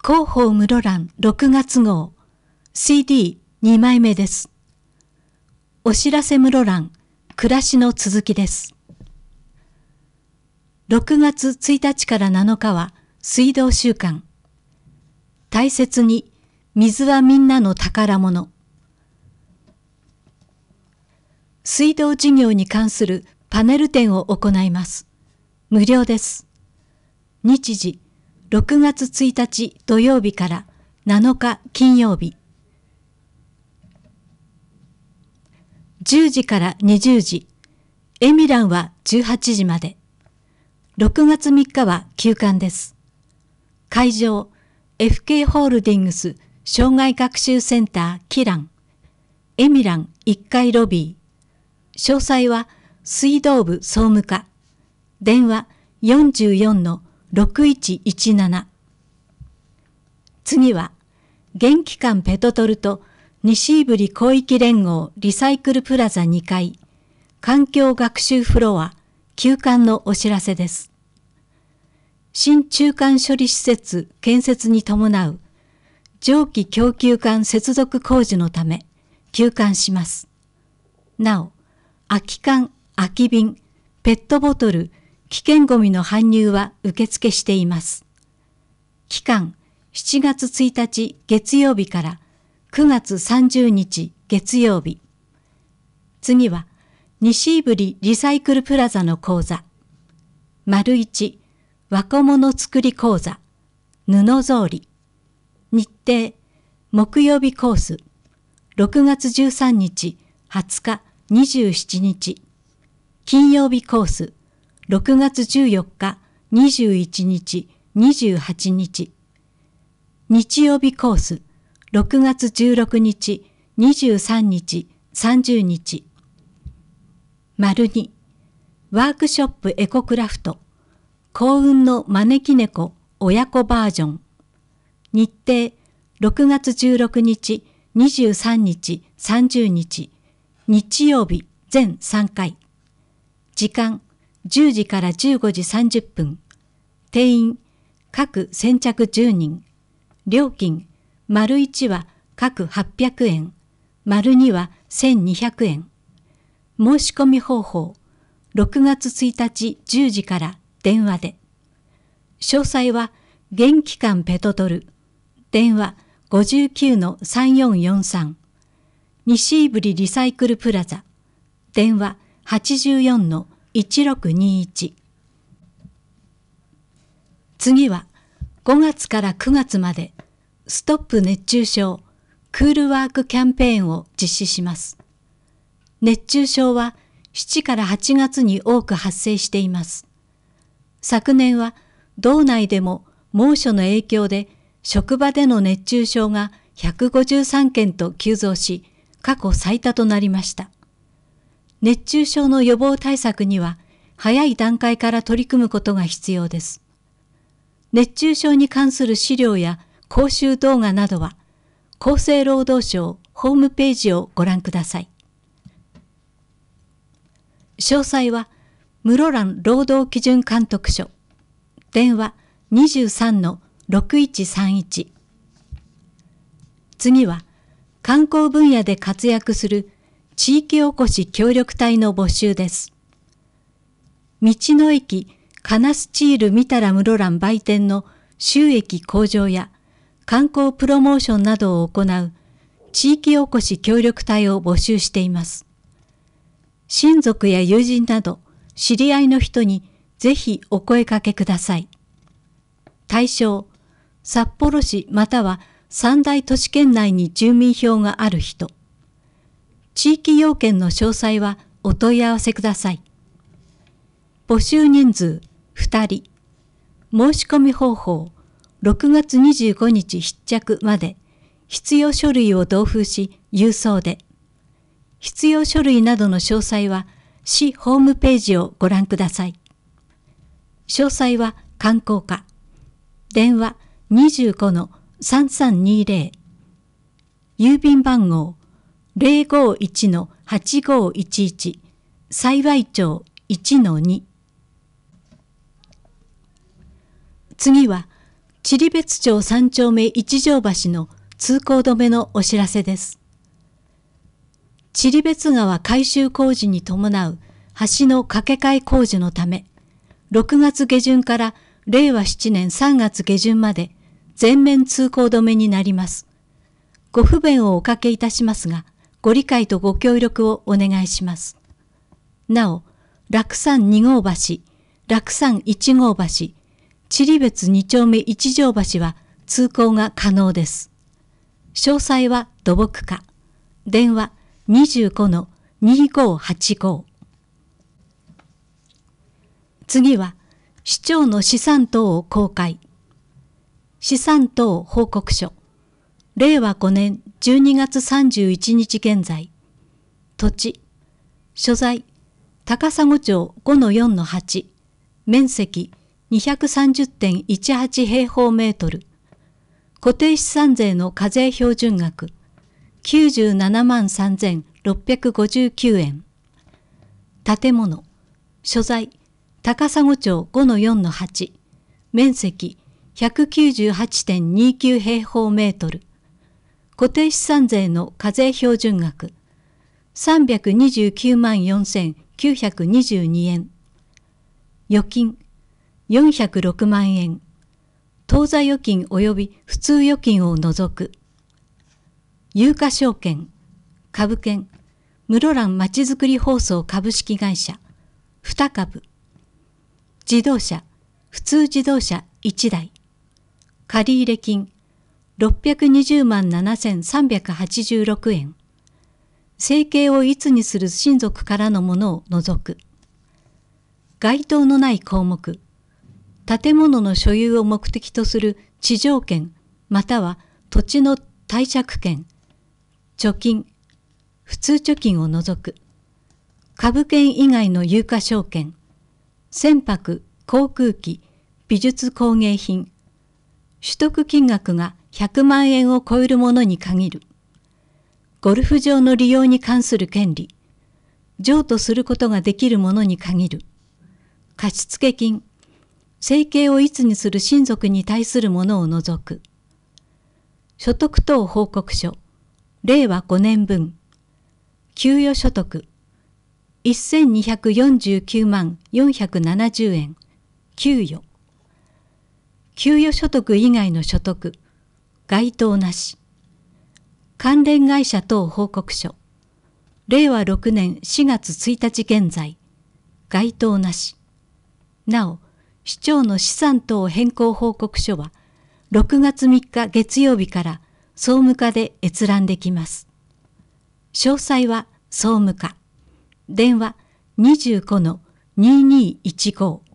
広報室蘭6月号 CD2 枚目です。お知らせ室蘭暮らしの続きです。6月1日から7日は水道週間。大切に水はみんなの宝物。水道事業に関するパネル展を行います。無料です。日時6月1日土曜日から7日金曜日。10時から20時。エミランは18時まで。6月3日は休館です。会場、FK ホールディングス障害学習センターキラン。エミラン1階ロビー。詳細は水道部総務課。電話 44-6117。次は、元気館ペトトルと西胆振広域連合リサイクルプラザ2階、環境学習フロア、休館のお知らせです。新中間処理施設建設に伴う蒸気供給管接続工事のため休館します。なお、空き缶、空き瓶、ペットボトル、危険ごみの搬入は受付しています。期間7月1日月曜日から9月30日月曜日。次は西胆振リサイクルプラザの講座。丸1若者作り講座。布草履。日程木曜日コース。6月13日、20日、27日。金曜日コース。6月14日、21日、28日。日曜日コース。6月16日、23日、30日。丸2、ワークショップエコクラフト。幸運の招き猫親子バージョン。日程6月16日、23日、30日。日曜日全3回。時間10時から15時30分。定員各先着10人。料金丸1は各800円。丸2は1200円。申し込み方法6月1日10時から電話で。詳細は元気館ペトトル。電話 59-3443。西胆振リサイクルプラザ。電話 84-1621。次は5月から9月までストップ熱中症クールワークキャンペーンを実施します。熱中症は7から8月に多く発生しています。昨年は道内でも猛暑の影響で職場での熱中症が153件と急増し、過去最多となりました。熱中症の予防対策には早い段階から取り組むことが必要です。熱中症に関する資料や講習動画などは厚生労働省ホームページをご覧ください。詳細は室蘭労働基準監督署。電話 23-6131。次は観光分野で活躍する地域おこし協力隊の募集です。道の駅カナスチール見たら室蘭売店の収益向上や観光プロモーションなどを行う地域おこし協力隊を募集しています。親族や友人など知り合いの人にぜひお声かけください。対象、札幌市または三大都市圏内に住民票がある人。地域要件の詳細はお問い合わせください。募集人数2人。申し込み方法、6月25日必着まで必要書類を同封し郵送で。必要書類などの詳細は市ホームページをご覧ください。詳細は観光課。電話 25-3320。郵便番号 051-8511。幸町 1-2。次は知別町3丁目一条橋の通行止めのお知らせです。知別川改修工事に伴う橋の架け替え工事のため、6月下旬から令和7年3月下旬まで全面通行止めになります。ご不便をおかけいたしますが、ご理解とご協力をお願いします。なお、楽山2号橋、楽山1号橋、知別2丁目一条橋は通行が可能です。詳細は土木課。電話25-2585。次は、市長の資産等を公開。資産等報告書。令和5年12月31日現在。土地。所在。高砂町 5-4-8。面積 230.18 平方メートル。固定資産税の課税標準額。97万3659円。建物。所在。高砂町 5-4-8。面積 198.29 平方メートル。固定資産税の課税標準額。329万4922円。預金。406万円。当座預金及び普通預金を除く。有価証券、株券、室蘭まちづくり放送株式会社、2株。自動車、普通自動車1台。借入金、620万7386円。生計をいつにする親族からのものを除く。該当のない項目。建物の所有を目的とする地上権または土地の貸借権、貯金、普通貯金を除く。株券以外の有価証券、船舶、航空機、美術工芸品、取得金額が100万円を超えるものに限る。ゴルフ場の利用に関する権利、譲渡することができるものに限る。貸付金、生計をいつにする親族に対するものを除く。所得等報告書、令和5年分。給与所得、1249万470円。給与。給与所得以外の所得、該当なし。関連会社等報告書、令和6年4月1日現在。該当なし。なお、市長の資産等変更報告書は、6月3日月曜日から総務課で閲覧できます。詳細は総務課。電話25-2215。